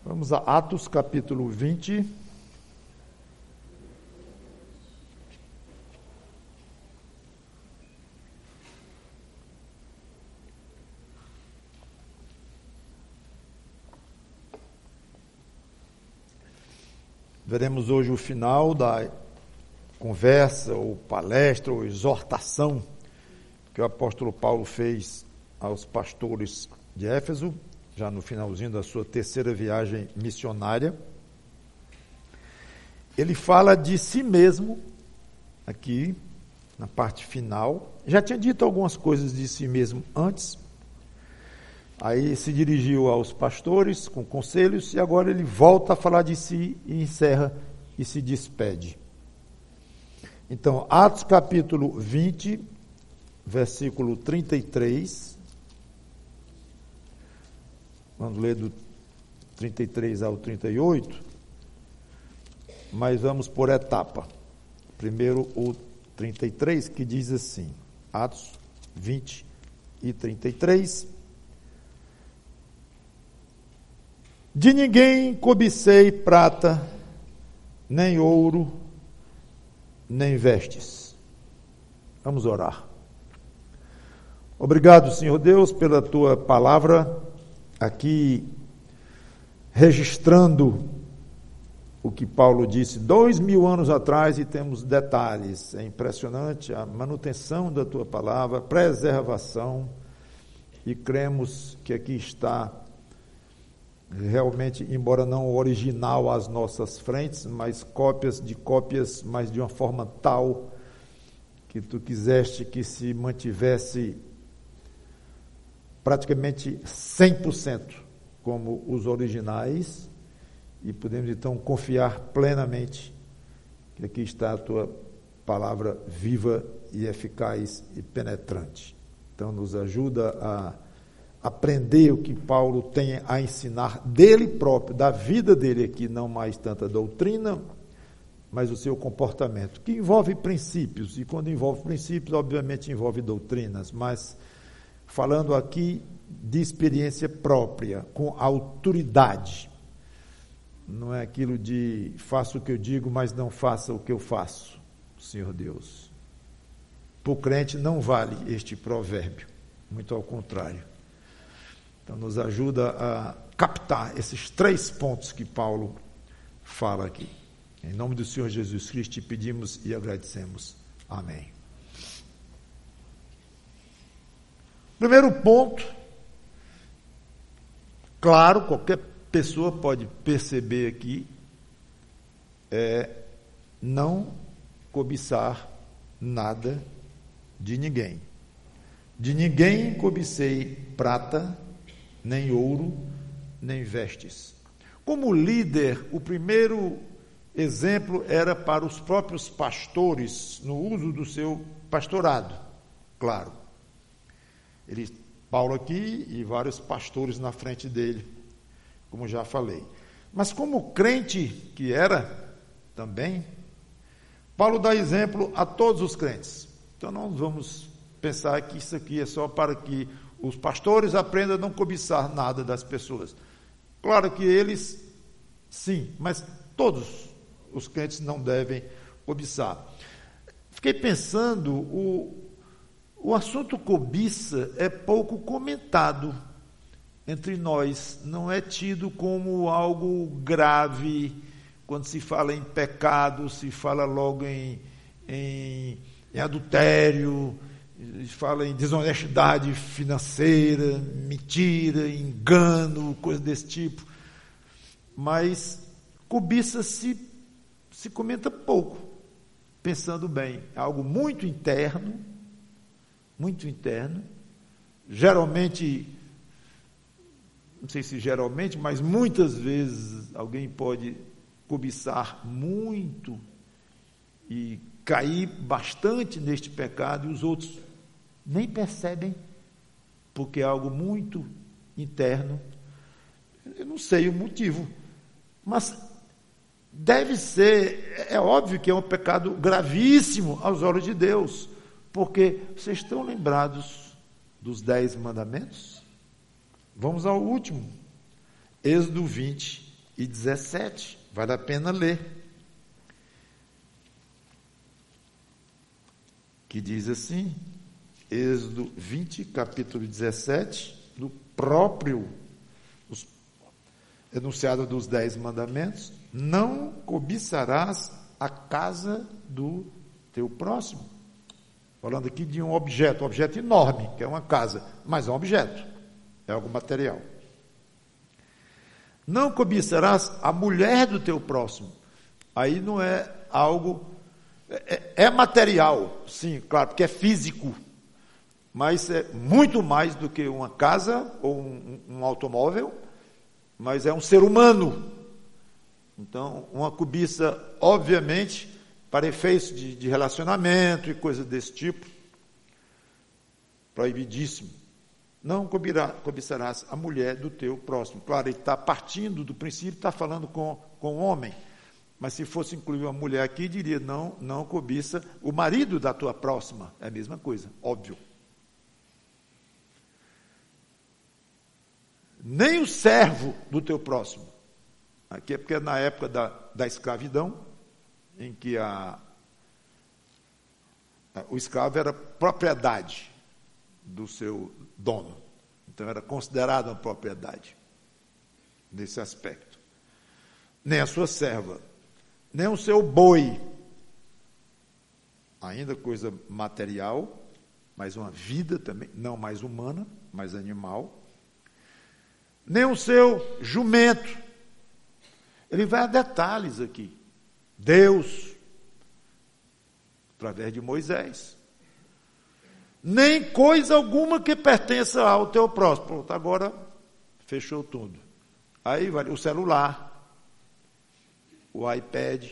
Vamos a Atos capítulo 20. Veremos hoje o final da conversa, ou palestra, ou exortação que o apóstolo Paulo fez aos pastores de Éfeso, já no finalzinho da sua terceira viagem missionária. Ele fala de si mesmo, aqui, na parte final. Já tinha dito algumas coisas de si mesmo antes. Aí se dirigiu aos pastores com conselhos e agora ele volta a falar de si e encerra e se despede. Então, Atos capítulo 20, versículo 33. Vamos ler do 33 ao 38, mas vamos por etapa. Primeiro o 33, que diz assim, Atos 20 e 33. De ninguém cobicei prata, nem ouro, nem vestes. Vamos orar. Obrigado, Senhor Deus, pela tua palavra, aqui registrando o que Paulo disse 2000 anos atrás, e temos detalhes. É impressionante a manutenção da tua palavra, preservação, e cremos que aqui está realmente, embora não original às nossas frentes, mas cópias, mas de uma forma tal que tu quiseste que se mantivesse praticamente 100% como os originais, e podemos então confiar plenamente que aqui está a tua palavra viva e eficaz e penetrante. Então nos ajuda a aprender o que Paulo tem a ensinar dele próprio, da vida dele aqui, não mais tanta doutrina, mas o seu comportamento, que envolve princípios, e quando envolve princípios, obviamente envolve doutrinas, mas falando aqui de experiência própria, com autoridade. Não é aquilo de faça o que eu digo, mas não faça o que eu faço, Senhor Deus. Para o crente não vale este provérbio, muito ao contrário. Então nos ajuda a captar esses 3 pontos que Paulo fala aqui. Em nome do Senhor Jesus Cristo te pedimos e agradecemos. Amém. Primeiro ponto, claro, qualquer pessoa pode perceber aqui, é não cobiçar nada de ninguém. De ninguém cobicei prata, nem ouro, nem vestes. Como líder, o primeiro exemplo era para os próprios pastores, no uso do seu pastorado, claro. Paulo aqui e vários pastores na frente dele, como já falei. Mas como crente que era também, Paulo dá exemplo a todos os crentes. Então não vamos pensar que isso aqui é só para que os pastores aprendam a não cobiçar nada das pessoas. Claro que eles, sim, mas todos os crentes não devem cobiçar. Fiquei pensando, o assunto cobiça é pouco comentado entre nós, não é tido como algo grave. Quando se fala em pecado, se fala logo em adultério, se fala em desonestidade financeira, mentira, engano, coisa desse tipo. Mas cobiça se comenta pouco, pensando bem. É algo muito interno, geralmente, não sei se geralmente, mas muitas vezes alguém pode cobiçar muito e cair bastante neste pecado, e os outros nem percebem, porque é algo muito interno. Eu não sei o motivo, mas deve ser, é óbvio que é um pecado gravíssimo aos olhos de Deus, porque vocês estão lembrados dos 10 mandamentos? Vamos ao último, Êxodo 20, e 17. Vale a pena ler. Que diz assim, Êxodo 20, capítulo 17, no próprio enunciado dos 10 mandamentos: não cobiçarás a casa do teu próximo. Falando aqui de um objeto enorme, que é uma casa, mas é um objeto, é algo material. Não cobiçarás a mulher do teu próximo. Aí não é algo, é material, sim, claro, porque é físico, mas é muito mais do que uma casa ou um automóvel, mas é um ser humano. Então, uma cobiça, obviamente, para efeitos de relacionamento e coisas desse tipo, proibidíssimo. Não cobiçarás a mulher do teu próximo. Claro, ele está partindo do princípio, está falando com o homem. Mas se fosse incluir uma mulher aqui, diria, não cobiça o marido da tua próxima. É a mesma coisa, óbvio. Nem o servo do teu próximo. Aqui é porque é na época da escravidão, em que o escravo era propriedade do seu dono. Então era considerado uma propriedade nesse aspecto. Nem a sua serva, nem o seu boi, ainda coisa material, mas uma vida também, não mais humana, mais animal. Nem o seu jumento. Ele vai a detalhes aqui. Deus, através de Moisés. Nem coisa alguma que pertença ao teu próximo. Pronto, agora fechou tudo. Aí vai o celular, o iPad,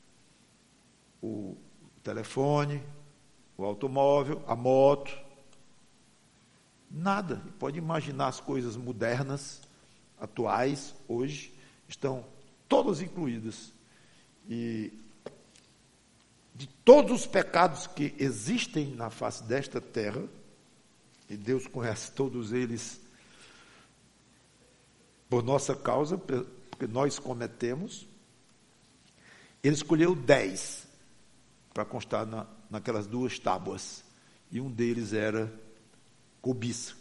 o telefone, o automóvel, a moto. Nada. Pode imaginar as coisas modernas, atuais, hoje, estão todas incluídas. E de todos os pecados que existem na face desta terra, e Deus conhece todos eles por nossa causa, porque nós cometemos, ele escolheu 10 para constar naquelas 2 tábuas, e um deles era cobiça.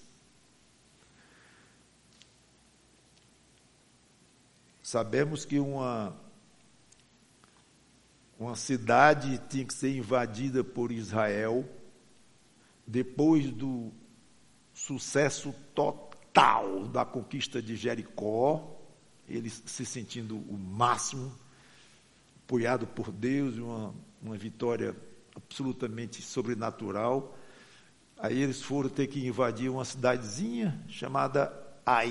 Sabemos que uma cidade tinha que ser invadida por Israel depois do sucesso total da conquista de Jericó, eles se sentindo o máximo, apoiado por Deus, uma vitória absolutamente sobrenatural. Aí eles foram ter que invadir uma cidadezinha chamada Ai.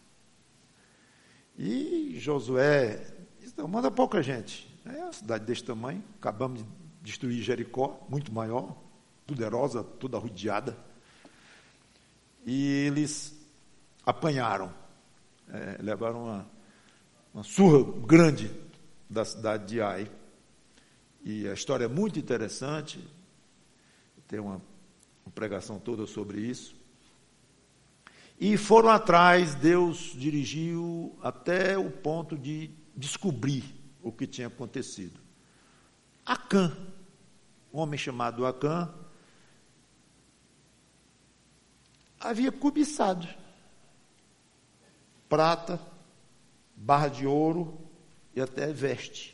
E Josué disse, não, manda pouca gente. É uma cidade desse tamanho, acabamos de destruir Jericó, muito maior, poderosa, toda rodeada. E eles apanharam, levaram uma surra grande da cidade de Ai. E a história é muito interessante, tem uma pregação toda sobre isso. E foram atrás, Deus dirigiu até o ponto de descobrir o que tinha acontecido. Acã, um homem chamado Acã, havia cobiçado prata, barra de ouro e até veste.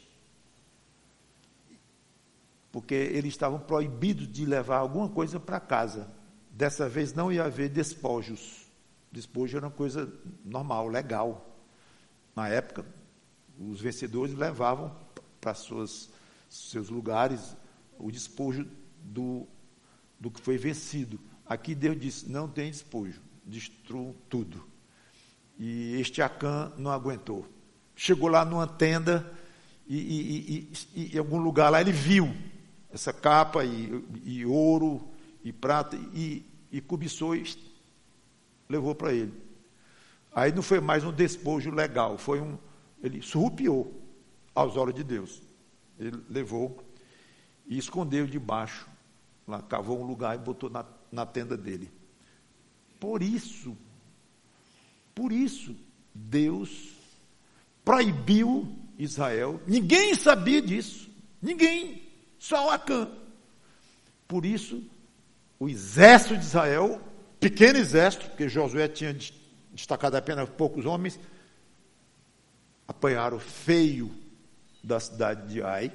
Porque eles estavam proibidos de levar alguma coisa para casa. Dessa vez não ia haver despojos. Despojo era uma coisa normal, legal. Na época, os vencedores levavam para seus lugares o despojo do que foi vencido. Aqui Deus disse, não tem despojo, destruam tudo. E este Acã não aguentou. Chegou lá numa tenda e em algum lugar lá ele viu essa capa e ouro e prata e cobiçou e levou para ele. Aí não foi mais um despojo legal, ele surrupiou aos olhos de Deus. Ele levou e escondeu debaixo, lá cavou um lugar e botou na tenda dele. Por isso, Deus proibiu Israel. Ninguém sabia disso. Ninguém. Só Acã. Por isso, o exército de Israel, pequeno exército, porque Josué tinha destacado apenas poucos homens, apanharam feio da cidade de Ai.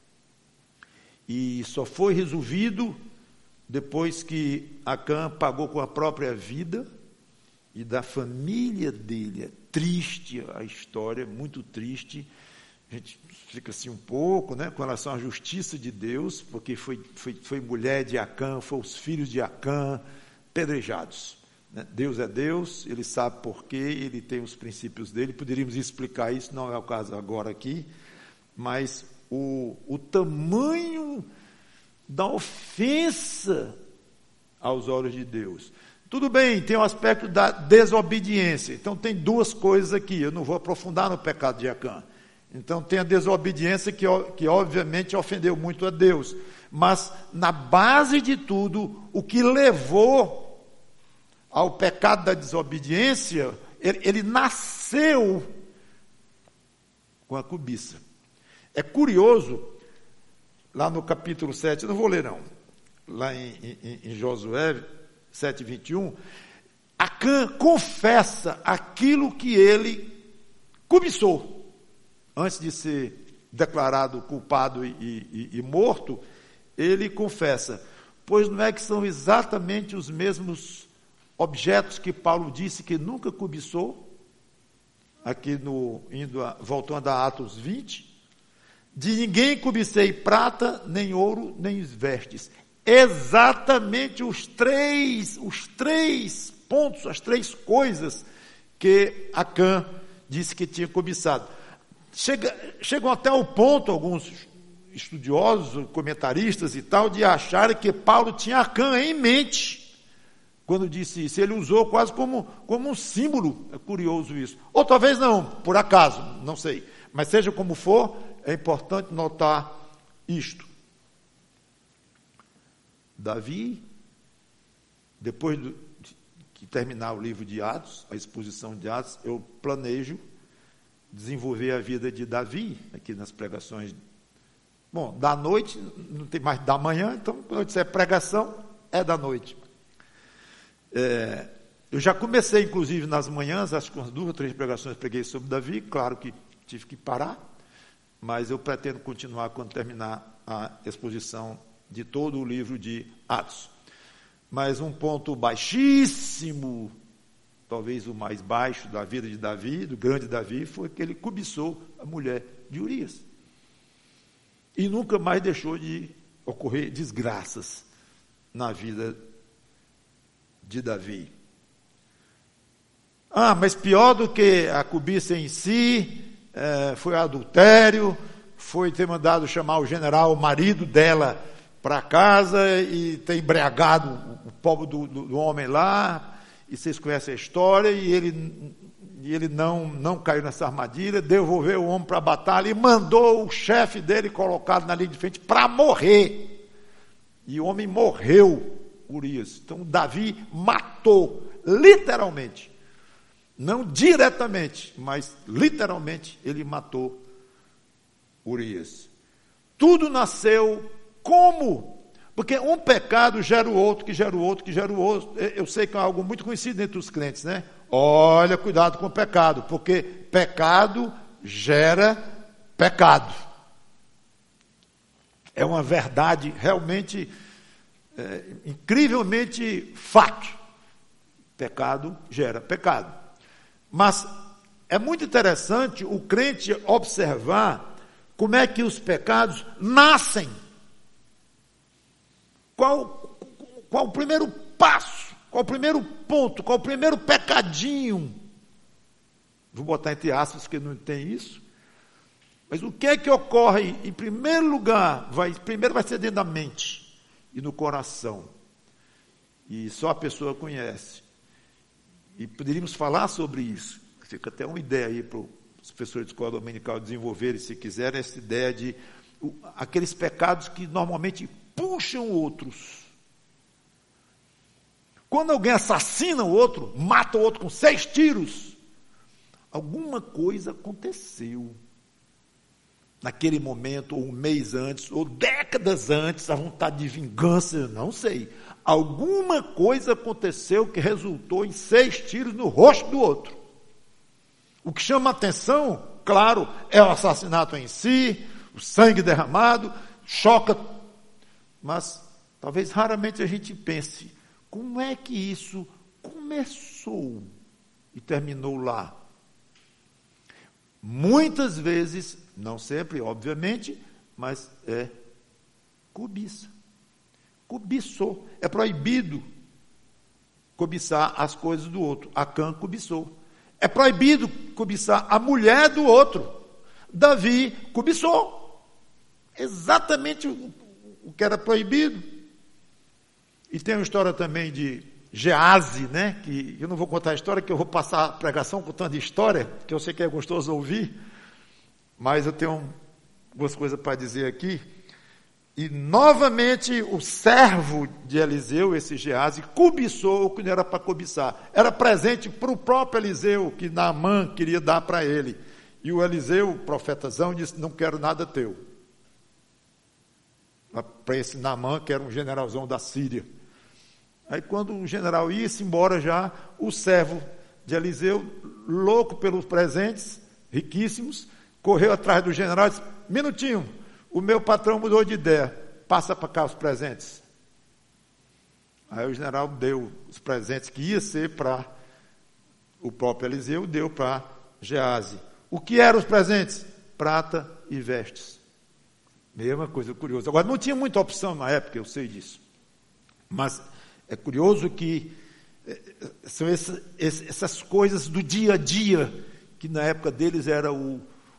E só foi resolvido depois que Acã pagou com a própria vida, e da família dele. É triste a história, muito triste. A gente fica assim um pouco, né, com relação à justiça de Deus, porque foi mulher de Acã, foram os filhos de Acã pedrejados. Né? Deus é Deus, Ele sabe porquê, Ele tem os princípios dele. Poderíamos explicar isso, não é o caso agora aqui, mas o tamanho da ofensa aos olhos de Deus. Tudo bem, tem o aspecto da desobediência. Então tem duas coisas aqui, eu não vou aprofundar no pecado de Acã. Então tem a desobediência que obviamente ofendeu muito a Deus. Mas na base de tudo, o que levou ao pecado da desobediência, ele nasceu com a cobiça. É curioso, lá no capítulo 7, eu não vou ler não, lá em Josué 7:21, Acã confessa aquilo que ele cobiçou, antes de ser declarado culpado e morto. Ele confessa, pois não é que são exatamente os mesmos objetos que Paulo disse que nunca cobiçou, aqui voltando a Atos 20, de ninguém cobicei prata, nem ouro, nem vestes. Exatamente os três pontos, as três coisas que Acã disse que tinha cobiçado. Chegam até o ponto, alguns estudiosos, comentaristas e tal, de acharem que Paulo tinha Acã em mente quando disse isso. Ele usou quase como um símbolo. É curioso isso. Ou talvez não, por acaso, não sei. Mas seja como for, é importante notar isto. Davi, depois que terminar o livro de Atos, a exposição de Atos, eu planejo desenvolver a vida de Davi, aqui nas pregações. Bom, da noite, não tem mais da manhã, então quando eu disser pregação, é da noite. Eu já comecei, inclusive, nas manhãs, acho que umas 2 ou 3 pregações preguei sobre Davi, claro que tive que parar, mas eu pretendo continuar quando terminar a exposição de todo o livro de Atos. Mas um ponto baixíssimo, talvez o mais baixo da vida de Davi, do grande Davi, foi que ele cobiçou a mulher de Urias. E nunca mais deixou de ocorrer desgraças na vida de Davi. Mas pior do que a cobiça em si, foi o adultério, foi ter mandado chamar o general, o marido dela, para casa e ter embriagado o povo do homem lá, e vocês conhecem a história, e ele não caiu nessa armadilha, devolveu o homem para a batalha e mandou o chefe dele colocado na linha de frente para morrer. E o homem morreu, Urias. Então Davi matou, literalmente, não diretamente, mas literalmente ele matou Urias. Tudo nasceu como? Porque um pecado gera o outro, que gera o outro, que gera o outro. Eu sei que é algo muito conhecido entre os crentes, né? Olha, cuidado com o pecado, porque pecado gera pecado. É uma verdade realmente, incrivelmente fato. Pecado gera pecado. Mas é muito interessante o crente observar como é que os pecados nascem. Qual o primeiro passo? Qual o primeiro ponto? Qual o primeiro pecadinho? Vou botar entre aspas que não tem isso. Mas o que é que ocorre? Em primeiro lugar, primeiro vai ser dentro da mente e no coração. E só a pessoa conhece. E poderíamos falar sobre isso. Fica até uma ideia aí para os professores de escola dominical desenvolverem, se quiserem, essa ideia de aqueles pecados que normalmente puxam outros. Quando alguém assassina o outro, mata o outro com 6 tiros, Alguma coisa aconteceu. Naquele momento, ou um mês antes, ou décadas antes, a vontade de vingança, eu não sei. Alguma coisa aconteceu que resultou em 6 tiros no rosto do outro. O que chama a atenção, claro, é o assassinato em si, o sangue derramado, choca. Mas talvez raramente a gente pense, como é que isso começou e terminou lá? Muitas vezes, não sempre, obviamente, mas é cobiça. Cobiçou. É proibido cobiçar as coisas do outro. Acã cobiçou. É proibido cobiçar a mulher do outro. Davi cobiçou. Exatamente o que era proibido. E tem uma história também de Geazi, né? Que eu não vou contar a história, que eu vou passar a pregação contando história, que eu sei que é gostoso ouvir, mas eu tenho algumas coisas para dizer aqui. E novamente o servo de Eliseu, esse Geazi, cobiçou o que não era para cobiçar. Era presente para o próprio Eliseu, que Naamã queria dar para ele. E o Eliseu, o profetazão, disse, não quero nada teu. Para esse Naamã, que era um generalzão da Síria. Aí quando o general ia-se embora já, o servo de Eliseu, louco pelos presentes, riquíssimos, correu atrás do general e disse, minutinho, o meu patrão mudou de ideia, passa para cá os presentes. Aí o general deu os presentes que ia ser para o próprio Eliseu, deu para Geazi. O que eram os presentes? Prata e vestes. Mesma coisa curiosa. Agora, não tinha muita opção na época, eu sei disso. Mas é curioso que são essas coisas do dia a dia, que na época deles era o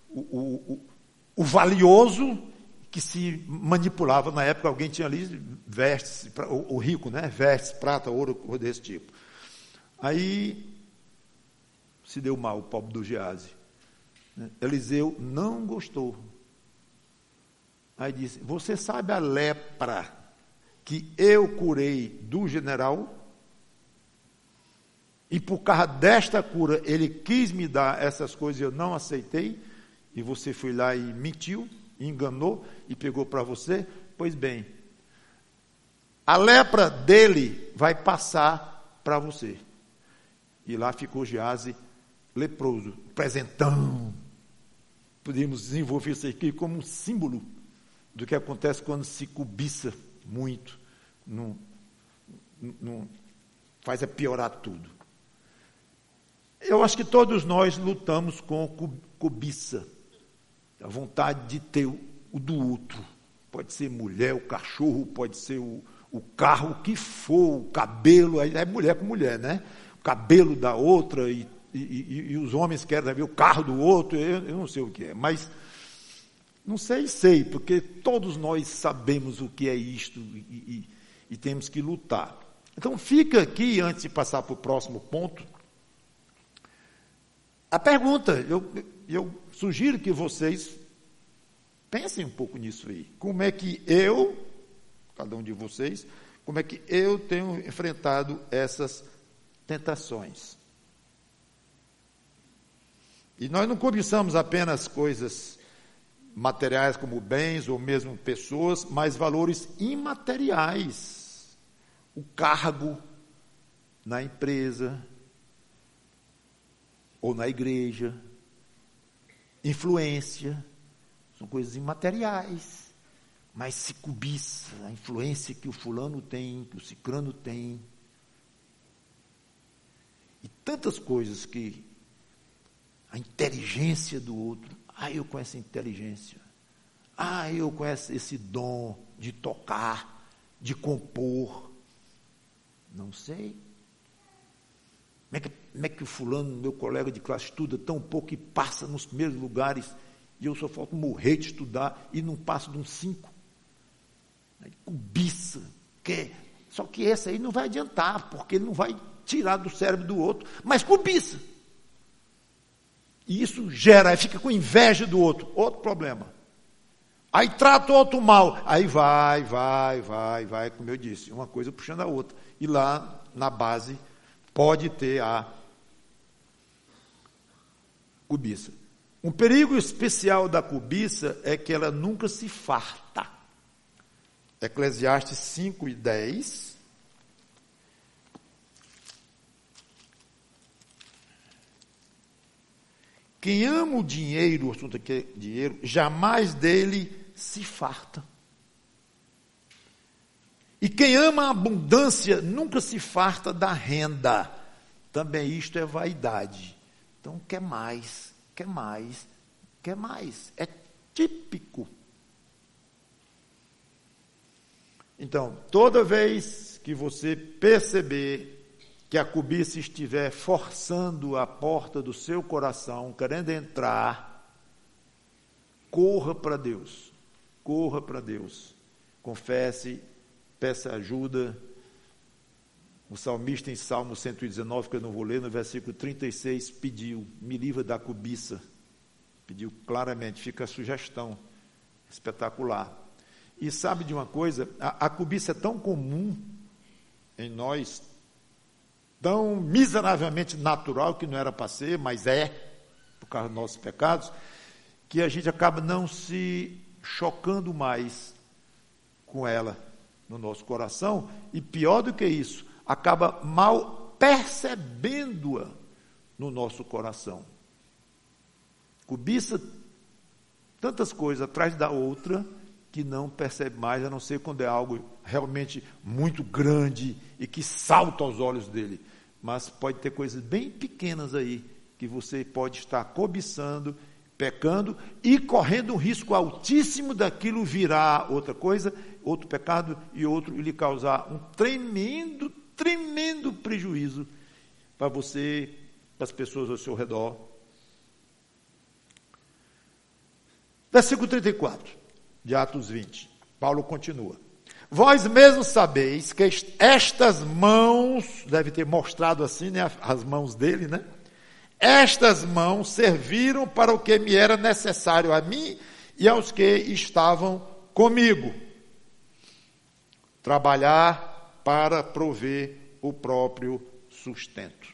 valioso, que se manipulava. Na época alguém tinha ali vestes, o rico, né? Vestes, prata, ouro, coisa desse tipo. Aí se deu mal o pobre do Geazi. Eliseu não gostou. Aí disse, você sabe a lepra que eu curei do general? E por causa desta cura, ele quis me dar essas coisas e eu não aceitei? E você foi lá e mentiu, enganou e pegou para você? Pois bem, a lepra dele vai passar para você. E lá ficou Geazi leproso, presentão. Podemos desenvolver isso aqui como um símbolo do que acontece quando se cobiça muito. Não faz piorar tudo. Eu acho que todos nós lutamos com cobiça. A vontade de ter o do outro. Pode ser mulher, o cachorro, pode ser o carro, o que for, o cabelo, aí é mulher com mulher, né? O cabelo da outra e os homens querem ver o carro do outro, eu não sei o que é, mas não sei, porque todos nós sabemos o que é isto e temos que lutar. Então fica aqui, antes de passar para o próximo ponto, a pergunta, eu sugiro que vocês pensem um pouco nisso aí. Como é que cada um de vocês, como é que eu tenho enfrentado essas tentações? E nós não cobiçamos apenas coisas materiais como bens ou mesmo pessoas, mas valores imateriais. O cargo na empresa ou na igreja, influência, são coisas imateriais, mas se cobiça a influência que o fulano tem, que o cicrano tem. E tantas coisas que a inteligência do outro, eu com essa inteligência, eu com esse dom de tocar, de compor, não sei. Como é que o fulano, meu colega de classe, estuda tão pouco e passa nos primeiros lugares, e eu só falta morrer de estudar e não passo de uns 5? Cobiça, quer. Só que esse aí não vai adiantar, porque ele não vai tirar do cérebro do outro, mas cobiça. E isso gera, fica com inveja do outro problema. Aí trata o outro mal, aí vai, como eu disse, uma coisa puxando a outra. E lá, na base, pode ter Cobiça. Um perigo especial da cobiça é que ela nunca se farta. Eclesiastes 5:10. Quem ama o dinheiro, o assunto aqui é dinheiro, jamais dele se farta. E quem ama a abundância nunca se farta da renda. Também isto é vaidade. Então quer mais, quer mais, quer mais. É típico. Então, toda vez que você perceber que a cobiça estiver forçando a porta do seu coração, querendo entrar, corra para Deus. Corra para Deus. Confesse, peça ajuda. O salmista em Salmo 119, que eu não vou ler, no versículo 36, pediu, me livra da cobiça. Pediu claramente, fica a sugestão. Espetacular. E sabe de uma coisa? A cobiça é tão comum em nós, tão miseravelmente natural, que não era para ser, mas é, por causa dos nossos pecados, que a gente acaba não se chocando mais com ela no nosso coração, e pior do que isso, acaba mal percebendo-a no nosso coração. Cobiça tantas coisas atrás da outra, que não percebe mais, a não ser quando é algo realmente muito grande e que salta aos olhos dele. Mas pode ter coisas bem pequenas aí, que você pode estar cobiçando, pecando e correndo um risco altíssimo daquilo virar outra coisa, outro pecado e outro, e lhe causar um tremendo prejuízo para você, para as pessoas ao seu redor. Versículo 34. De Atos 20, Paulo continua. Vós mesmos sabeis que estas mãos, deve ter mostrado assim, né, as mãos dele, né? Estas mãos serviram para o que me era necessário a mim e aos que estavam comigo. Trabalhar para prover o próprio sustento.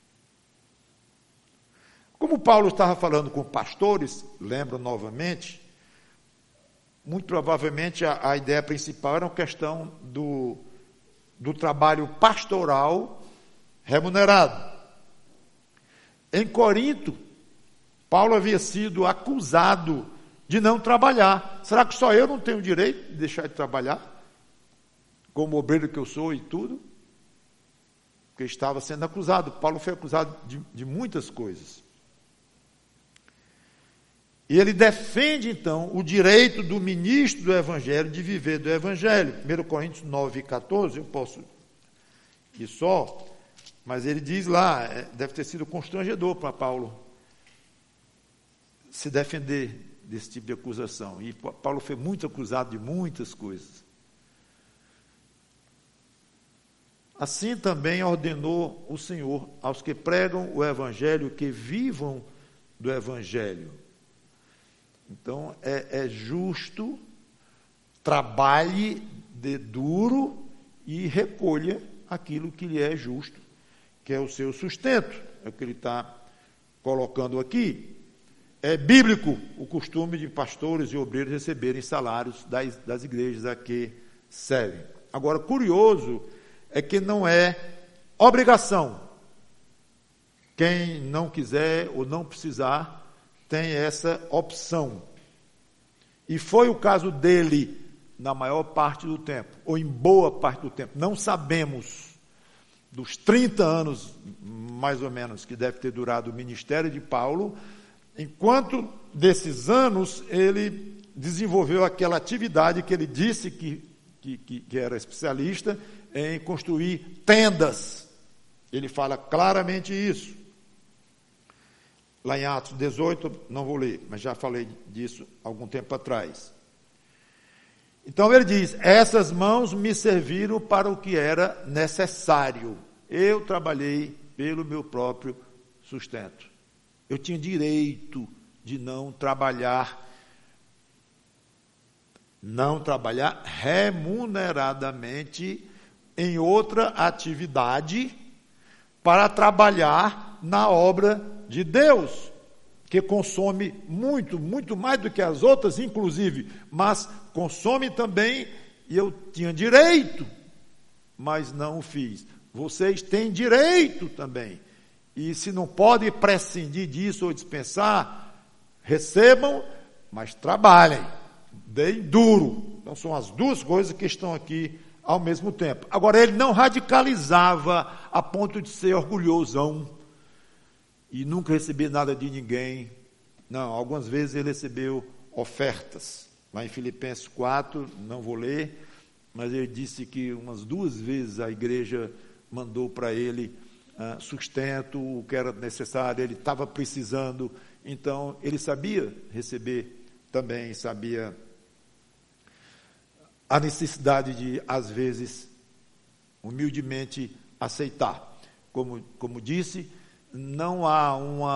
Como Paulo estava falando com pastores, lembro novamente, muito provavelmente a ideia principal era a questão do trabalho pastoral remunerado. Em Corinto, Paulo havia sido acusado de não trabalhar. Será que só eu não tenho direito de deixar de trabalhar? Como obreiro que eu sou e tudo? Porque estava sendo acusado. Paulo foi acusado de muitas coisas. E ele defende, então, o direito do ministro do Evangelho de viver do Evangelho. 1 Coríntios 9:14, eu posso ir só, mas ele diz lá, deve ter sido constrangedor para Paulo se defender desse tipo de acusação. E Paulo foi muito acusado de muitas coisas. Assim também ordenou o Senhor aos que pregam o Evangelho que vivam do Evangelho. Então, é justo, trabalhe de duro e recolha aquilo que lhe é justo, que é o seu sustento. É o que ele está colocando aqui. É bíblico o costume de pastores e obreiros receberem salários das igrejas a que servem. Agora, curioso é que não é obrigação. Quem não quiser ou não precisar tem essa opção. E foi o caso dele na maior parte do tempo, ou em boa parte do tempo. Não sabemos, dos 30 anos, mais ou menos, que deve ter durado o ministério de Paulo, enquanto desses anos ele desenvolveu aquela atividade que ele disse que era especialista em construir tendas. Ele fala claramente isso. Lá em Atos 18, não vou ler, mas já falei disso algum tempo atrás. Então ele diz, essas mãos me serviram para o que era necessário. Eu trabalhei pelo meu próprio sustento. Eu tinha direito de não trabalhar remuneradamente em outra atividade para trabalhar na obra de Deus. que consome muito, muito mais do que as outras, inclusive, mas consome também, e eu tinha direito, mas não o fiz. Vocês têm direito também. E se não podem prescindir disso ou dispensar, recebam, mas trabalhem, deem duro. Então são as duas coisas que estão aqui ao mesmo tempo. Agora, ele não radicalizava a ponto de ser orgulhosão e nunca receber nada de ninguém. Não, algumas vezes ele recebeu ofertas. Lá em Filipenses 4, não vou ler, mas ele disse que umas 2 vezes a igreja mandou para ele sustento, o que era necessário, ele estava precisando. Então, ele sabia receber também, sabia a necessidade de, às vezes, humildemente aceitar. Como disse, não há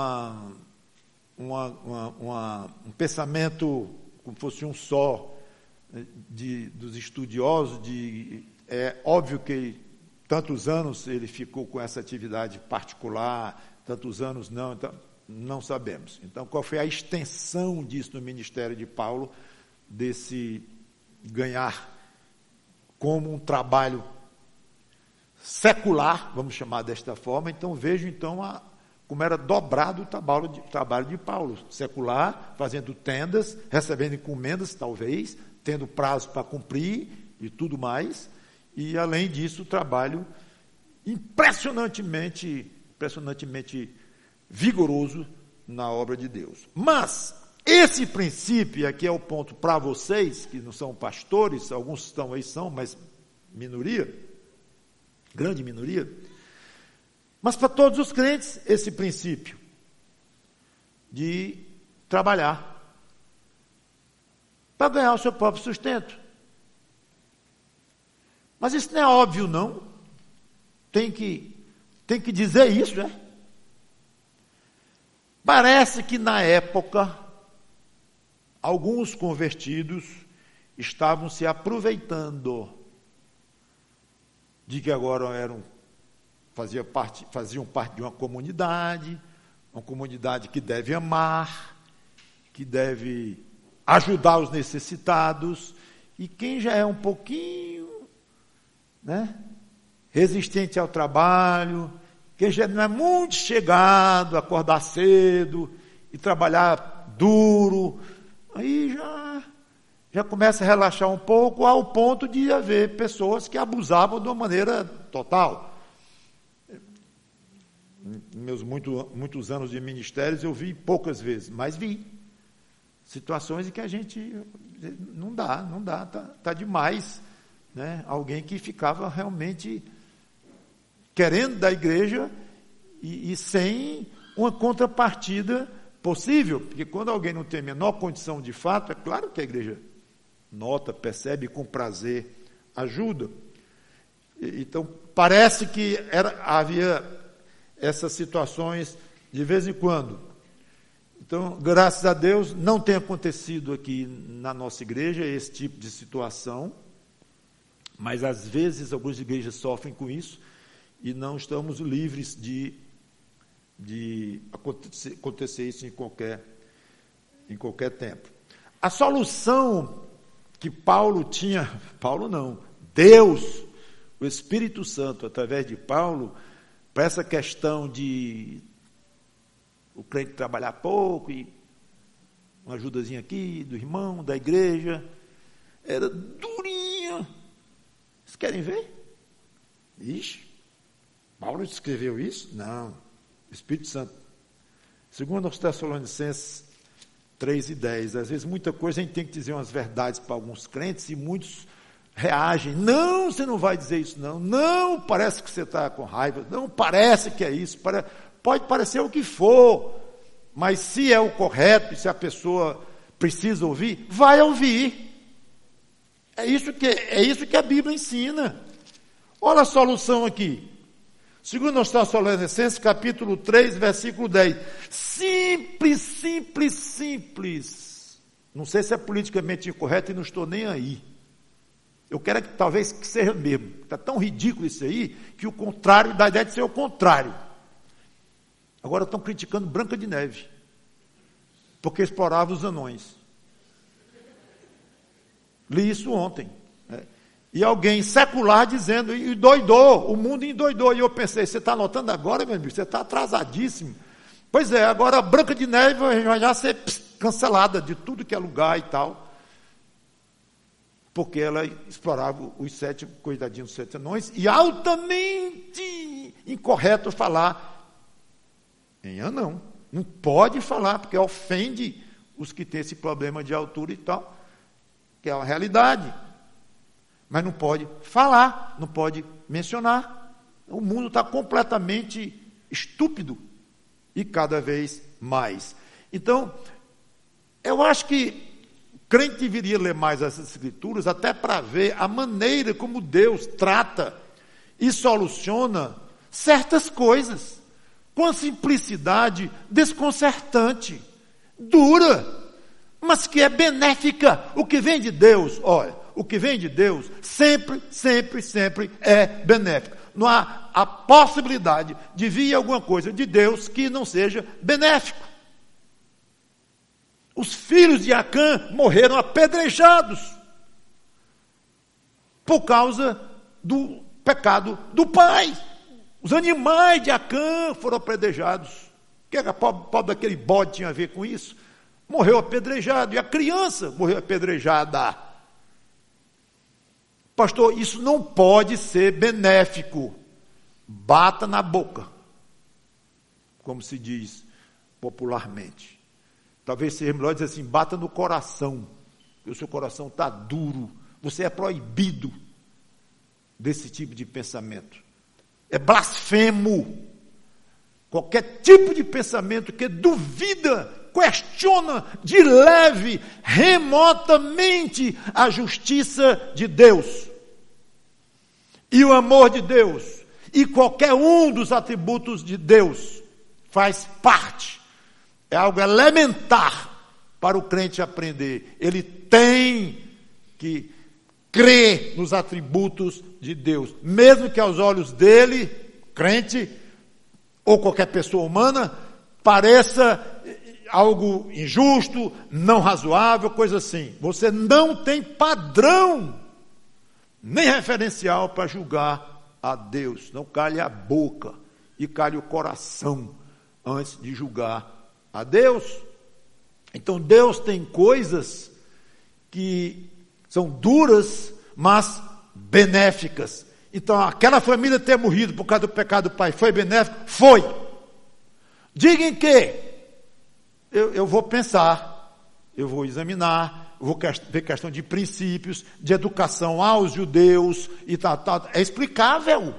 um pensamento como fosse um só dos estudiosos. É óbvio que tantos anos ele ficou com essa atividade particular, tantos anos não, então, não sabemos. Então, qual foi a extensão disso no ministério de Paulo, desse ganhar como um trabalho secular, vamos chamar desta forma. Então, vejo como era dobrado o trabalho de Paulo, secular, fazendo tendas, recebendo encomendas, talvez, tendo prazo para cumprir e tudo mais, e, além disso, o trabalho impressionantemente vigoroso na obra de Deus. Mas esse princípio, e aqui é o ponto para vocês, que não são pastores, alguns estão aí, mas minoria, grande minoria, mas para todos os crentes, esse princípio de trabalhar para ganhar o seu próprio sustento. Mas isso não é óbvio, não. Tem que dizer isso, né? Parece que na época, alguns convertidos estavam se aproveitando de que agora faziam parte de uma comunidade que deve amar, que deve ajudar os necessitados, e quem já é um pouquinho, resistente ao trabalho, quem já não é muito chegado, acordar cedo e trabalhar duro, aí já começa a relaxar um pouco, ao ponto de haver pessoas que abusavam de uma maneira total. Em meus muitos anos de ministérios, eu vi poucas vezes, mas vi situações em que a gente não dá, tá demais, né? Alguém que ficava realmente querendo da igreja e sem uma contrapartida possível, porque quando alguém não tem a menor condição de fato, é claro que a igreja nota, percebe, com prazer ajuda. Então, parece que havia essas situações de vez em quando. Então, graças a Deus, não tem acontecido aqui na nossa igreja esse tipo de situação, mas às vezes algumas igrejas sofrem com isso e não estamos livres de acontecer isso em qualquer tempo. A solução que Deus, o Espírito Santo, através de Paulo, para essa questão de o crente trabalhar pouco e uma ajudazinha aqui do irmão, da igreja, era durinha. Vocês querem ver? Ixi, Paulo escreveu isso? Não. O Espírito Santo. Segundo aos Tessalonicenses 3:10, às vezes muita coisa a gente tem que dizer umas verdades para alguns crentes e muitos reagem. Não, você não vai dizer isso, não. Não, parece que você está com raiva. Não, parece que é isso. Pode parecer o que for, mas se é o correto, e se a pessoa precisa ouvir, vai ouvir. É isso que a Bíblia ensina. Olha a solução aqui. Segundo aos Tessalonicenses, capítulo 3, versículo 10. Simples, simples, simples. Não sei se é politicamente incorreto e não estou nem aí. Eu quero que talvez que seja mesmo. Está tão ridículo isso aí, que o contrário dá a ideia de ser o contrário. Agora estão criticando Branca de Neve. porque explorava os anões. Li isso ontem. E alguém secular dizendo, e doidou, o mundo endoidou. E eu pensei, você está notando agora, meu amigo? Você está atrasadíssimo. Pois é, agora a Branca de Neve vai já ser cancelada de tudo que é lugar e tal. Porque ela explorava os 7, coitadinhos, 7 anões, e altamente incorreto falar em anão. Não pode falar, porque ofende os que têm esse problema de altura e tal, que é uma realidade. Mas não pode falar, não pode mencionar. O mundo está completamente estúpido, e cada vez mais. Então, eu acho que o crente deveria ler mais essas escrituras, até para ver a maneira como Deus trata e soluciona certas coisas, com a simplicidade desconcertante, dura, mas que é benéfica. O que vem de Deus, olha, o que vem de Deus sempre, sempre, sempre é benéfico. Não há a possibilidade de vir alguma coisa de Deus que não seja benéfico. Os filhos de Acã morreram apedrejados por causa do pecado do pai. Os animais de Acã foram apedrejados. O que a pobre daquele bode tinha a ver com isso? Morreu apedrejado. E a criança morreu apedrejada. Pastor, isso não pode ser benéfico. Bata na boca, como se diz popularmente. Talvez seja melhor dizer assim, bata no coração, porque o seu coração está duro. Você é proibido desse tipo de pensamento. É blasfemo. Qualquer tipo de pensamento que duvida, questiona de leve, remotamente a justiça de Deus e o amor de Deus e qualquer um dos atributos de Deus faz parte. É algo elementar para o crente aprender. Ele tem que crer nos atributos de Deus, mesmo que aos olhos dele, crente, ou qualquer pessoa humana, pareça algo injusto, não razoável, coisa assim. Você não tem padrão, nem referencial para julgar a Deus. Não calhe a boca e calhe o coração antes de julgar a Deus. Então Deus tem coisas que são duras, mas benéficas. Então aquela família ter morrido por causa do pecado do pai foi benéfico? Foi. Diga em que? Eu vou pensar, eu vou examinar, eu vou ver questão de princípios, de educação aos judeus e tal. É explicável.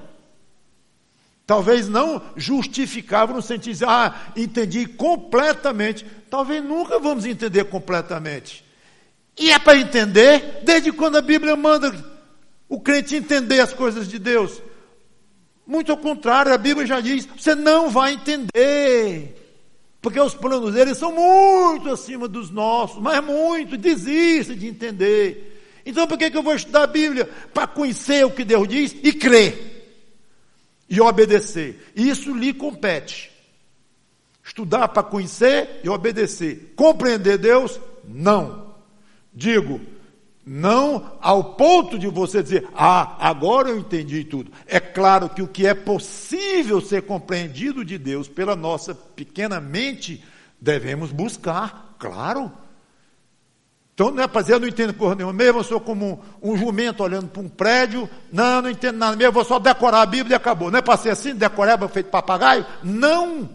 Talvez não justificável no sentido de, entendi completamente. Talvez nunca vamos entender completamente. E é para entender, desde quando a Bíblia manda o crente entender as coisas de Deus. Muito ao contrário, a Bíblia já diz, você não vai entender. Porque os planos deles são muito acima dos nossos, mas muito, desista de entender. Então por que eu vou estudar a Bíblia? Para conhecer o que Deus diz e crer. E obedecer. Isso lhe compete. Estudar para conhecer e obedecer. Compreender Deus? Não. Digo, não ao ponto de você dizer, agora eu entendi tudo. É claro que o que é possível ser compreendido de Deus pela nossa pequena mente, devemos buscar, claro. Então não é para dizer, eu não entendo porra nenhuma, mesmo eu sou como um jumento olhando para um prédio, não entendo nada mesmo, eu vou só decorar a Bíblia e acabou. Não é para ser assim, decorar, feito papagaio? Não.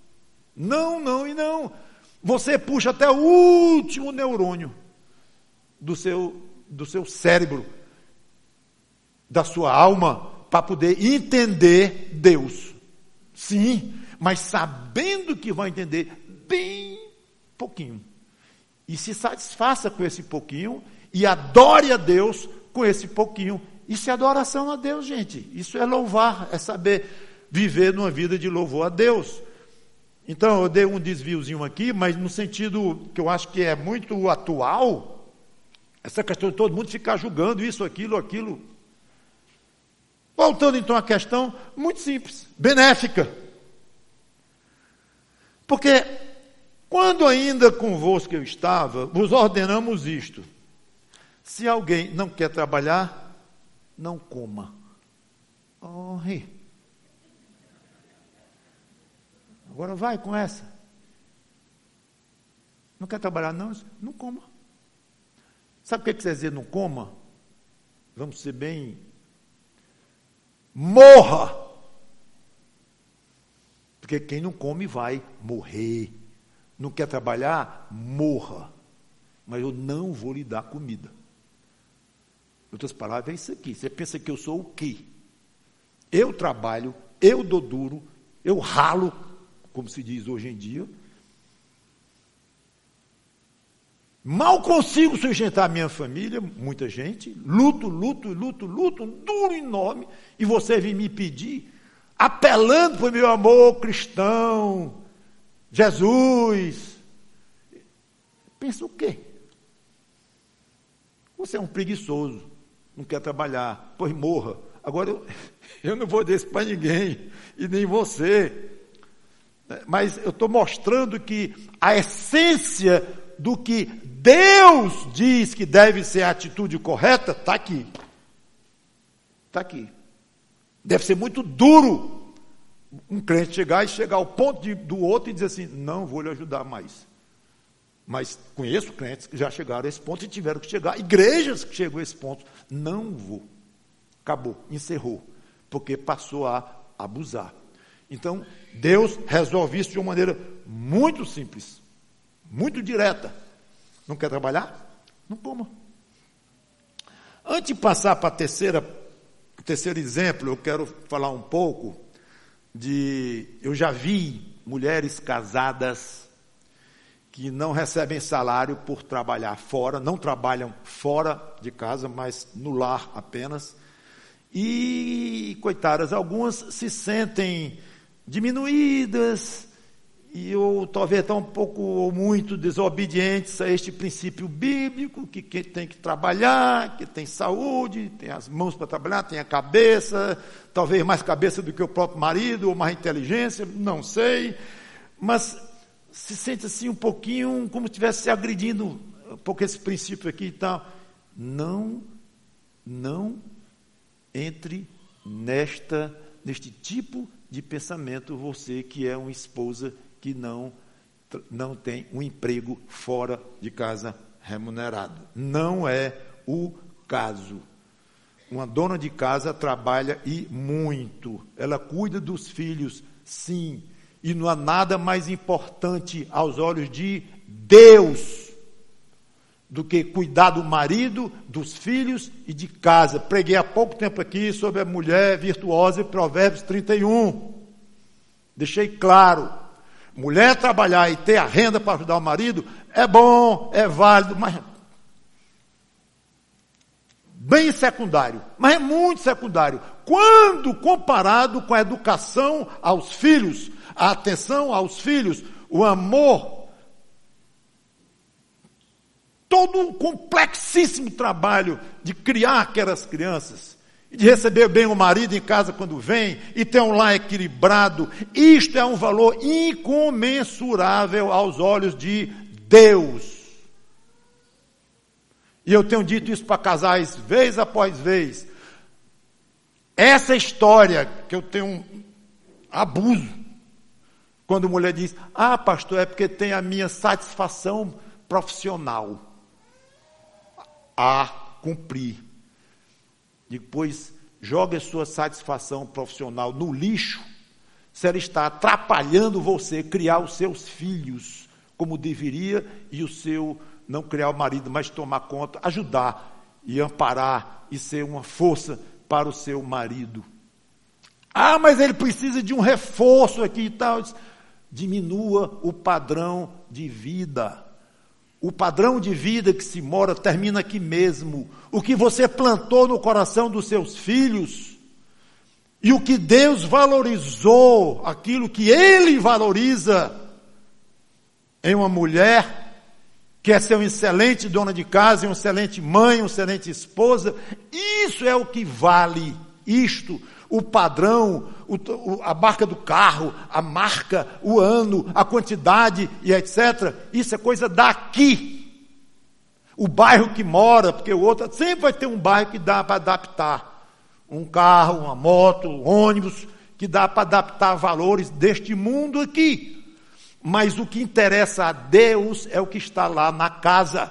Você puxa até o último neurônio do seu cérebro, da sua alma, para poder entender Deus. Sim, mas sabendo que vai entender bem pouquinho. E se satisfaça com esse pouquinho e adore a Deus com esse pouquinho. Isso é adoração a Deus, gente. Isso é louvar, é saber viver numa vida de louvor a Deus. Então, eu dei um desviozinho aqui, mas no sentido que eu acho que é muito atual, essa questão de todo mundo ficar julgando isso, aquilo. Voltando então à questão, muito simples, benéfica. Porque Quando ainda convosco eu estava, vos ordenamos isto: se alguém não quer trabalhar, não coma. Honre. Agora vai com essa. Não quer trabalhar, não? Não coma. Sabe o que quer dizer não coma? Vamos ser bem... Morra! Porque quem não come vai morrer. Não quer trabalhar? Morra. Mas eu não vou lhe dar comida. Em outras palavras, é isso aqui. Você pensa que eu sou o quê? Eu trabalho, eu dou duro, eu ralo, como se diz hoje em dia. Mal consigo sustentar a minha família, muita gente, luto, duro, enorme, e você vem me pedir, apelando para o meu amor cristão, Jesus. Pensa o quê? Você é um preguiçoso, não quer trabalhar, pois morra. Agora, eu não vou dizer isso para ninguém, e nem você. Mas eu estou mostrando que a essência do que Deus diz que deve ser a atitude correta, está aqui. Está aqui. Deve ser muito duro um crente chegar ao ponto do outro e dizer assim, não vou lhe ajudar mais. Mas conheço crentes que já chegaram a esse ponto e tiveram que chegar. Igrejas que chegam a esse ponto. Não vou. Acabou, encerrou. Porque passou a abusar. Então, Deus resolve isso de uma maneira muito simples. Muito direta. Não quer trabalhar? Não coma. Antes de passar para o terceiro exemplo, eu quero falar um pouco eu já vi mulheres casadas que não recebem salário por trabalhar fora, não trabalham fora de casa, mas no lar apenas. E, coitadas, algumas se sentem diminuídas, ou talvez estão um pouco ou muito desobedientes a este princípio bíblico, que quem tem que trabalhar, que tem saúde, tem as mãos para trabalhar, tem a cabeça, talvez mais cabeça do que o próprio marido, ou mais inteligência, não sei, mas se sente assim um pouquinho como se estivesse se agredindo um pouco esse princípio aqui e tal. Não entre neste tipo de pensamento, você que é uma esposa que não tem um emprego fora de casa remunerado. Não é o caso. Uma dona de casa trabalha e muito. Ela cuida dos filhos, sim. E não há nada mais importante aos olhos de Deus do que cuidar do marido, dos filhos e de casa. Preguei há pouco tempo aqui sobre a mulher virtuosa em Provérbios 31. Deixei claro. Mulher trabalhar e ter a renda para ajudar o marido é bom, é válido, mas bem secundário, mas é muito secundário. Quando comparado com a educação aos filhos, a atenção aos filhos, o amor, todo um complexíssimo trabalho de criar aquelas crianças, de receber bem o marido em casa quando vem, e ter um lar equilibrado, isto é um valor incomensurável aos olhos de Deus. E eu tenho dito isso para casais vez após vez. Essa história que eu tenho um abuso, quando a mulher diz, pastor, é porque tem a minha satisfação profissional a cumprir. Depois, joga a sua satisfação profissional no lixo, se ela está atrapalhando você criar os seus filhos como deveria, e o seu, não criar o marido, mas tomar conta, ajudar e amparar e ser uma força para o seu marido. Mas ele precisa de um reforço aqui e tal. Diminua o padrão de vida. O padrão de vida que se mora termina aqui mesmo. O que você plantou no coração dos seus filhos e o que Deus valorizou, aquilo que Ele valoriza em uma mulher que é ser uma excelente dona de casa, uma excelente mãe, uma excelente esposa, isso é o que vale. Isto, o padrão, a marca do carro, a marca, o ano, a quantidade e etc. Isso é coisa daqui. O bairro que mora, porque o outro sempre vai ter um bairro que dá para adaptar. Um carro, uma moto, um ônibus, que dá para adaptar valores deste mundo aqui. Mas o que interessa a Deus é o que está lá na casa.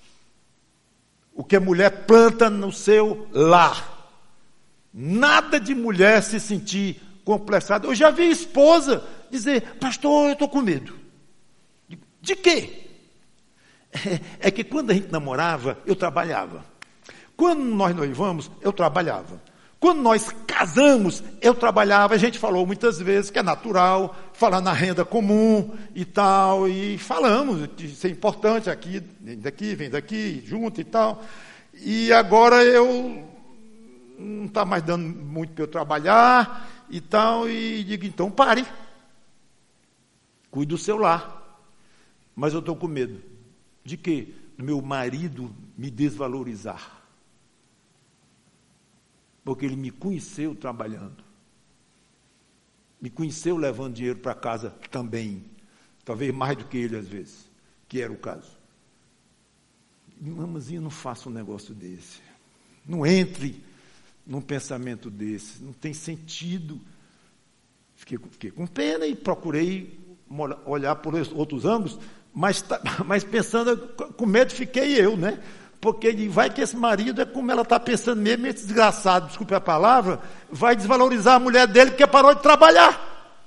O que a mulher planta no seu lar. Nada de mulher se sentir complexada. Eu já vi esposa dizer, pastor, eu estou com medo. De quê? É que quando a gente namorava, eu trabalhava. Quando nós noivamos, eu trabalhava. Quando nós casamos, eu trabalhava. A gente falou muitas vezes que é natural falar na renda comum e tal. E falamos, isso é importante, aqui, vem daqui, junto e tal. E agora não está mais dando muito para eu trabalhar e tal, e digo, então pare. Cuide do seu lar. Mas eu estou com medo. De quê? Do meu marido me desvalorizar. Porque ele me conheceu trabalhando. Me conheceu levando dinheiro para casa também. Talvez mais do que ele às vezes, que era o caso. Mamazinha, não faça um negócio desse. Não entre num pensamento desse, não tem sentido. Fiquei com pena e procurei olhar por outros ângulos, mas pensando, com medo fiquei eu, né? Porque vai que esse marido, é como ela está pensando mesmo, esse desgraçado, desculpe a palavra, vai desvalorizar a mulher dele porque parou de trabalhar.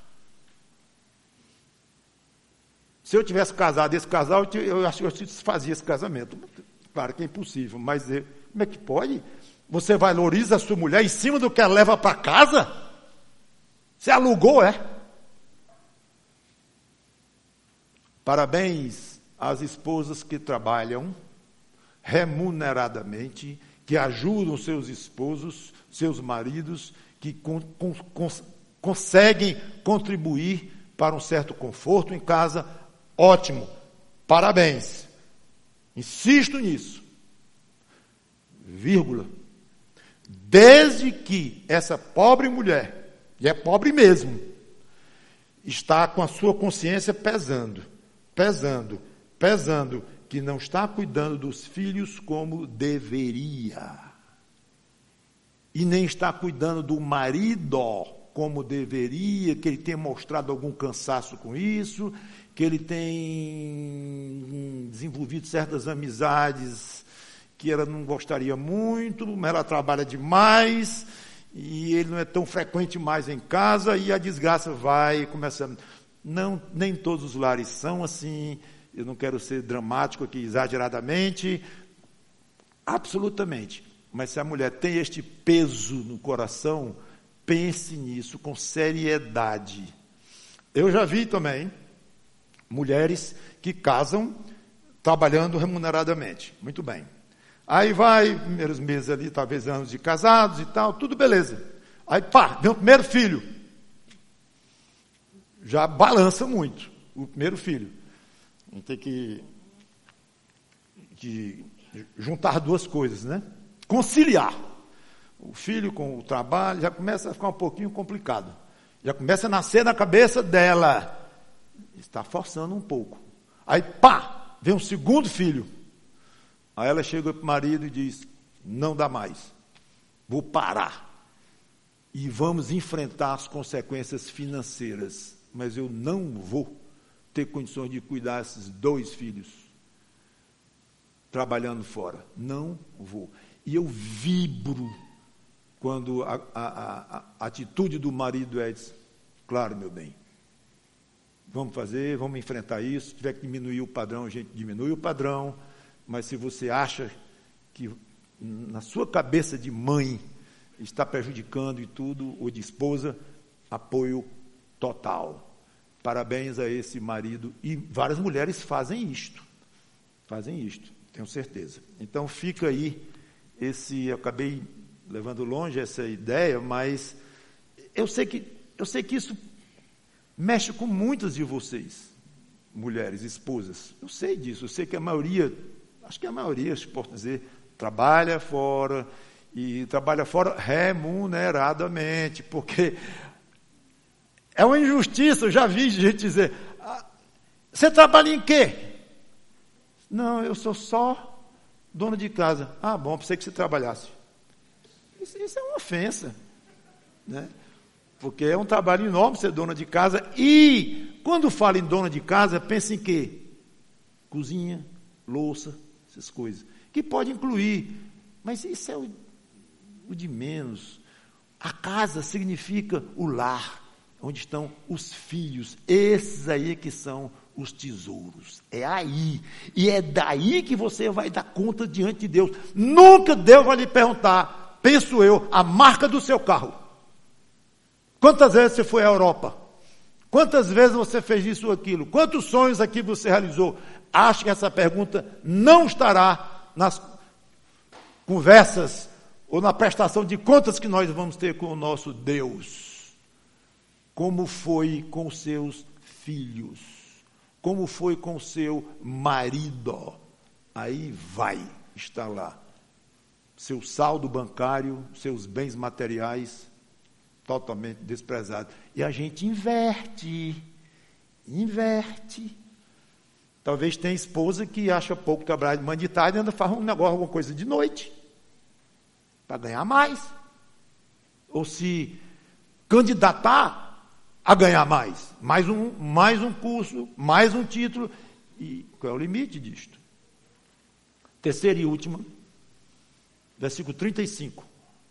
Se eu tivesse casado esse casal, eu acho que eu desfazia esse casamento. Claro que é impossível, mas como é que pode? Você valoriza a sua mulher em cima do que ela leva para casa? Você alugou, é? Parabéns às esposas que trabalham remuneradamente, que ajudam seus esposos, seus maridos, que conseguem contribuir para um certo conforto em casa. Ótimo, parabéns. Insisto nisso. Vírgula. Desde que essa pobre mulher, e é pobre mesmo, está com a sua consciência pesando, que não está cuidando dos filhos como deveria. E nem está cuidando do marido como deveria, que ele tem mostrado algum cansaço com isso, que ele tem desenvolvido certas amizades que ela não gostaria muito, mas ela trabalha demais, e ele não é tão frequente mais em casa, e a desgraça vai começando. Não, nem todos os lares são assim. Eu não quero ser dramático aqui exageradamente, absolutamente. Mas se a mulher tem este peso no coração, pense nisso com seriedade. Eu já vi também mulheres que casam trabalhando remuneradamente. Muito bem. Aí vai, primeiros meses ali, talvez anos de casados e tal, tudo beleza. Aí, pá, vem o primeiro filho. Já balança muito o primeiro filho. A gente tem que juntar duas coisas, né? Conciliar o filho com o trabalho, já começa a ficar um pouquinho complicado. Já começa a nascer na cabeça dela. Está forçando um pouco. Aí, pá, vem um segundo filho. Aí ela chega para o marido e diz, não dá mais. Vou parar. E vamos enfrentar as consequências financeiras. Mas eu não vou ter condições de cuidar desses 2 filhos trabalhando fora. Não vou. E eu vibro quando a atitude do marido é dizer, claro, meu bem, vamos fazer, vamos enfrentar isso, se tiver que diminuir o padrão, a gente diminui o padrão, mas se você acha que na sua cabeça de mãe está prejudicando e tudo, ou de esposa, apoio total. Parabéns a esse marido. E várias mulheres fazem isto, tenho certeza. Então fica aí eu acabei levando longe essa ideia, mas eu sei que isso mexe com muitas de vocês, mulheres, esposas. Eu sei disso, eu sei que a maioria, acho que a maioria, se posso dizer, trabalha fora e trabalha fora remuneradamente, porque é uma injustiça. Eu já vi gente dizer: você trabalha em quê? Não, eu sou só dona de casa. Ah, bom, pensei que você trabalhasse. Isso é uma ofensa, né? Porque é um trabalho enorme ser dona de casa. E quando fala em dona de casa, pensa em quê? Cozinha, louça, essas coisas, que pode incluir, mas isso é o de menos. A casa significa o lar, onde estão os filhos, esses aí que são os tesouros. É aí, e é daí que você vai dar conta diante de Deus. Nunca Deus vai lhe perguntar, penso eu, a marca do seu carro. Quantas vezes você foi à Europa? Quantas vezes você fez isso ou aquilo? Quantos sonhos aqui você realizou? Acho que essa pergunta não estará nas conversas ou na prestação de contas que nós vamos ter com o nosso Deus. Como foi com os seus filhos? Como foi com o seu marido? Aí vai estar lá. Seu saldo bancário, seus bens materiais, totalmente desprezado. E a gente inverte. Talvez tenha esposa que acha pouco trabalhar de manhã, de tarde e ainda faz um negócio, alguma coisa de noite, para ganhar mais. Ou se candidatar a ganhar mais. Mais um curso, mais um título. E qual é o limite disto? Terceira e última, versículo 35.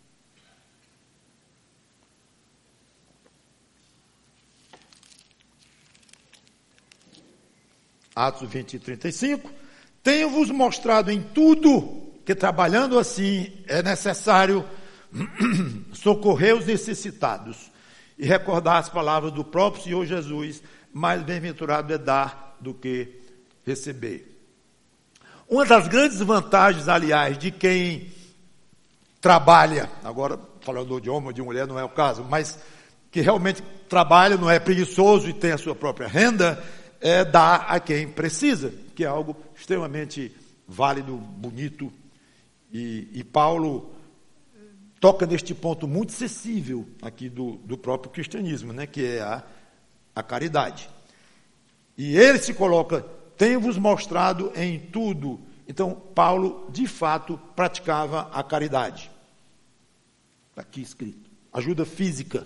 Atos 20 e 35, tenho-vos mostrado em tudo que trabalhando assim é necessário socorrer os necessitados e recordar as palavras do próprio Senhor Jesus, mais bem-aventurado é dar do que receber. Uma das grandes vantagens, aliás, de quem trabalha, agora falando de homem ou de mulher não é o caso, mas que realmente trabalha, não é preguiçoso e tem a sua própria renda, é dar a quem precisa, que é algo extremamente válido, bonito, e Paulo toca neste ponto muito sensível aqui do próprio cristianismo, né, que é a caridade. E ele se coloca, tenho-vos mostrado em tudo. Então, Paulo, de fato, praticava a caridade. Está aqui escrito. Ajuda física,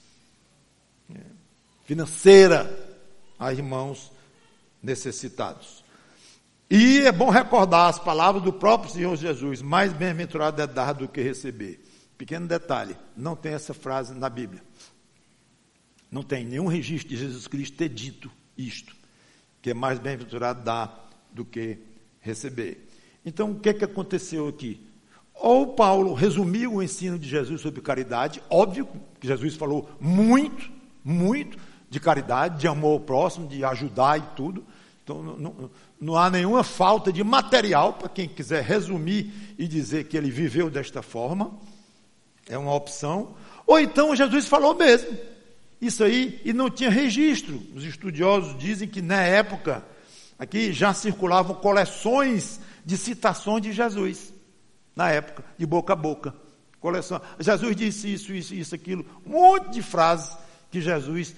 financeira, a irmãos necessitados. E é bom recordar as palavras do próprio Senhor Jesus, mais bem-aventurado é dar do que receber. Pequeno detalhe, não tem essa frase na Bíblia. Não tem nenhum registro de Jesus Cristo ter dito isto, que é mais bem-aventurado dar do que receber. Então, o que aconteceu aqui? Ou Paulo resumiu o ensino de Jesus sobre caridade, óbvio que Jesus falou muito de caridade, de amor ao próximo, de ajudar e tudo. Então, não há nenhuma falta de material para quem quiser resumir e dizer que ele viveu desta forma. É uma opção. Ou então Jesus falou mesmo. Isso aí, e não tinha registro. Os estudiosos dizem que na época, aqui já circulavam coleções de citações de Jesus. Na época, de boca a boca. Coleção. Jesus disse isso, aquilo. Um monte de frases que Jesus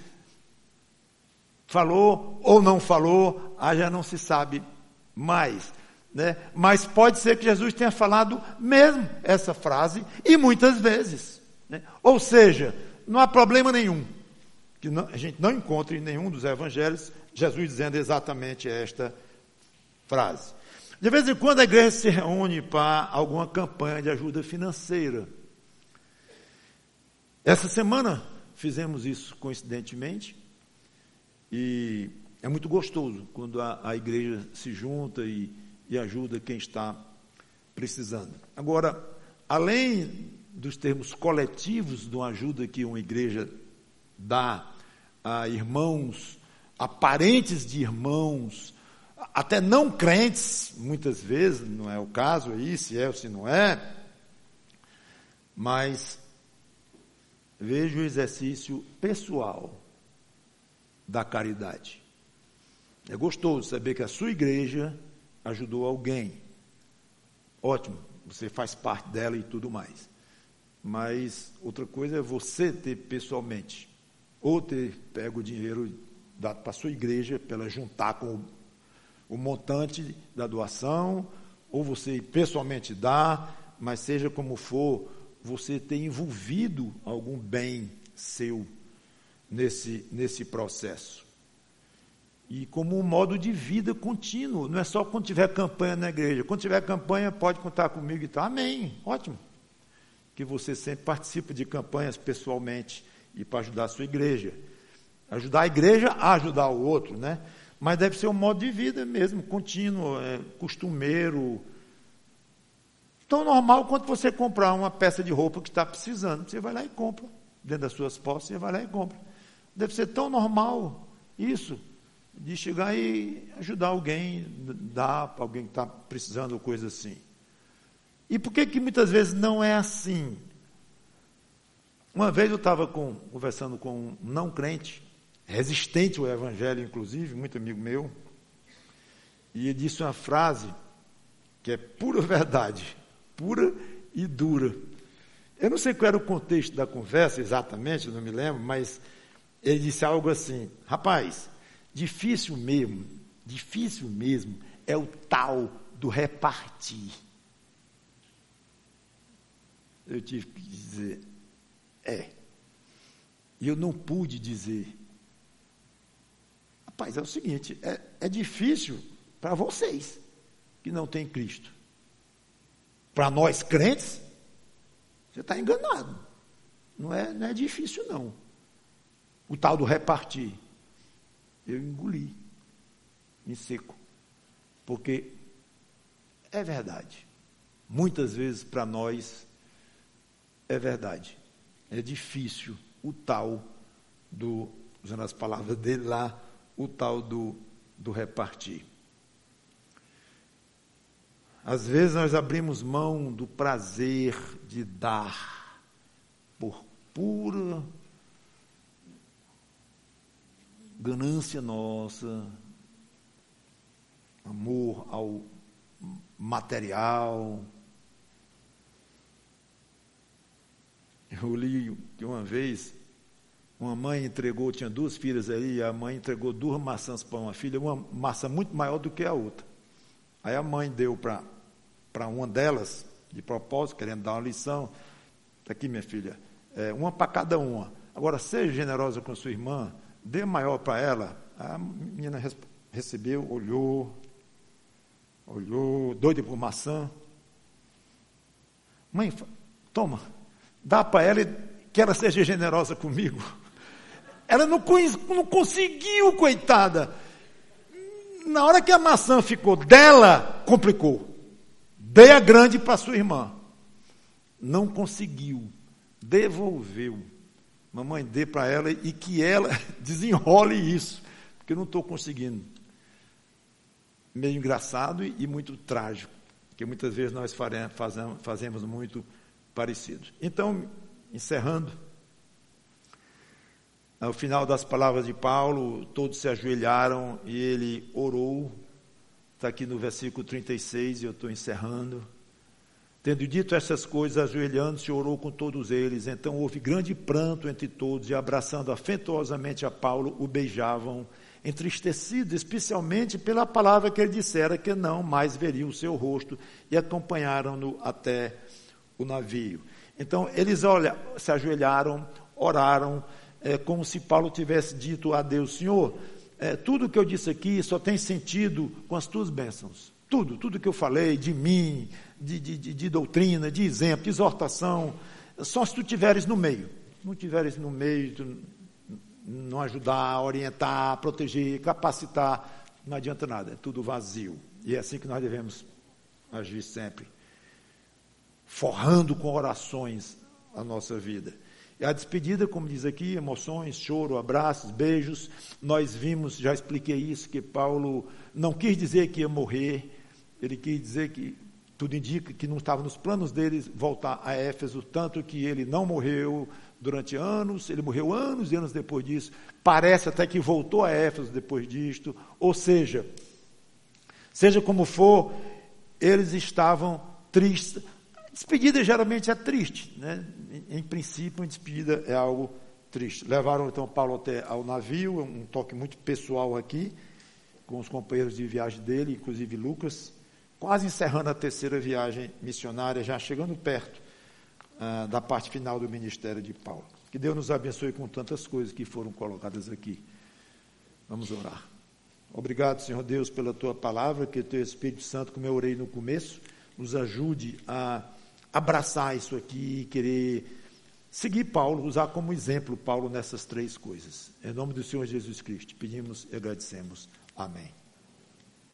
falou ou não falou, já não se sabe mais, né? Mas pode ser que Jesus tenha falado mesmo essa frase, e muitas vezes, né? Ou seja, não há problema nenhum, que a gente não encontre em nenhum dos evangelhos Jesus dizendo exatamente esta frase. De vez em quando a igreja se reúne para alguma campanha de ajuda financeira. Essa semana fizemos isso coincidentemente, e é muito gostoso quando a igreja se junta e ajuda quem está precisando. Agora, além dos termos coletivos de uma ajuda que uma igreja dá a irmãos, a parentes de irmãos, até não crentes, muitas vezes, não é o caso aí, se é ou se não é, mas veja o exercício pessoal da caridade. É gostoso saber que a sua igreja ajudou alguém. Ótimo, você faz parte dela e tudo mais. Mas outra coisa é você ter pessoalmente, ou ter pego o dinheiro dado para a sua igreja, para ela juntar com o montante da doação, ou você pessoalmente dá, mas seja como for, você ter envolvido algum bem seu nesse processo. E como um modo de vida contínuo, não é só quando tiver campanha na igreja. Quando tiver campanha, pode contar comigo e tal. Amém, ótimo. Que você sempre participe de campanhas pessoalmente e para ajudar a sua igreja. Ajudar a igreja a ajudar o outro, né? Mas deve ser um modo de vida mesmo, contínuo, costumeiro. Tão normal quanto você comprar uma peça de roupa que está precisando. Você vai lá e compra. Dentro das suas posses, você vai lá e compra. Deve ser tão normal isso, de chegar e ajudar alguém, dar para alguém que está precisando, coisa assim. E por que muitas vezes não é assim? Uma vez eu estava conversando com um não crente, resistente ao evangelho, inclusive, muito amigo meu, e ele disse uma frase que é pura verdade, pura e dura. Eu não sei qual era o contexto da conversa exatamente, eu não me lembro, mas ele disse algo assim: rapaz, difícil mesmo é o tal do repartir. Eu tive que dizer, e eu não pude dizer. Rapaz, é o seguinte, é difícil para vocês que não têm Cristo. Para nós crentes, você está enganado. Não é difícil, não. O tal do repartir. Eu engoli em seco. Porque é verdade. Muitas vezes para nós é verdade. É difícil o tal do, usando as palavras dele lá, o tal do repartir. Às vezes nós abrimos mão do prazer de dar por pura ganância nossa, amor ao material. Eu li que uma vez uma mãe entregou, tinha 2 filhas aí, e a mãe entregou 2 maçãs para uma filha, uma maçã muito maior do que a outra. Aí a mãe deu para uma delas, de propósito, querendo dar uma lição. Está aqui, minha filha, uma para cada uma. Agora, seja generosa com a sua irmã, dê maior para ela. A menina recebeu, olhou, doida por maçã. Mãe, toma, dá para ela e que ela seja generosa comigo. Ela não conseguiu, coitada. Na hora que a maçã ficou dela, complicou. Dei a grande para sua irmã. Não conseguiu. Devolveu. Mamãe, dê para ela e que ela desenrole isso. Porque eu não estou conseguindo. Meio engraçado e muito trágico. Porque muitas vezes nós fazemos muito parecido. Então, encerrando, ao final das palavras de Paulo, todos se ajoelharam e ele orou. Está aqui no versículo 36, e eu estou encerrando. Tendo dito essas coisas, ajoelhando-se, orou com todos eles. Então houve grande pranto entre todos, e abraçando afetuosamente a Paulo, o beijavam, entristecidos, especialmente pela palavra que ele dissera, que não mais veriam o seu rosto, e acompanharam-no até o navio. Então, eles se ajoelharam, oraram, como se Paulo tivesse dito a Deus: Senhor, tudo que eu disse aqui só tem sentido com as tuas bênçãos. Tudo que eu falei de mim, de doutrina, de exemplo, de exortação, só se tu estiveres no meio. Se não estiveres no meio, tu não ajudar, orientar, proteger, capacitar, não adianta nada, é tudo vazio. E é assim que nós devemos agir sempre, forrando com orações a nossa vida. E a despedida, como diz aqui, emoções, choro, abraços, beijos. Nós vimos, já expliquei isso, que Paulo não quis dizer que ia morrer, ele quis dizer que tudo indica que não estava nos planos dele voltar a Éfeso, tanto que ele não morreu durante anos, ele morreu anos e anos depois disso, parece até que voltou a Éfeso depois disto, ou seja como for, eles estavam triste. Despedida geralmente é triste, né? Em princípio, a despedida é algo triste. Levaram então Paulo até ao navio, um toque muito pessoal aqui, com os companheiros de viagem dele, inclusive Lucas, quase encerrando a terceira viagem missionária, já chegando perto da parte final do ministério de Paulo. Que Deus nos abençoe com tantas coisas que foram colocadas aqui. Vamos orar. Obrigado, Senhor Deus, pela Tua palavra, que o Teu Espírito Santo, como eu orei no começo, nos ajude a abraçar isso aqui e querer seguir Paulo, usar como exemplo Paulo nessas três coisas. Em nome do Senhor Jesus Cristo, pedimos e agradecemos. Amém.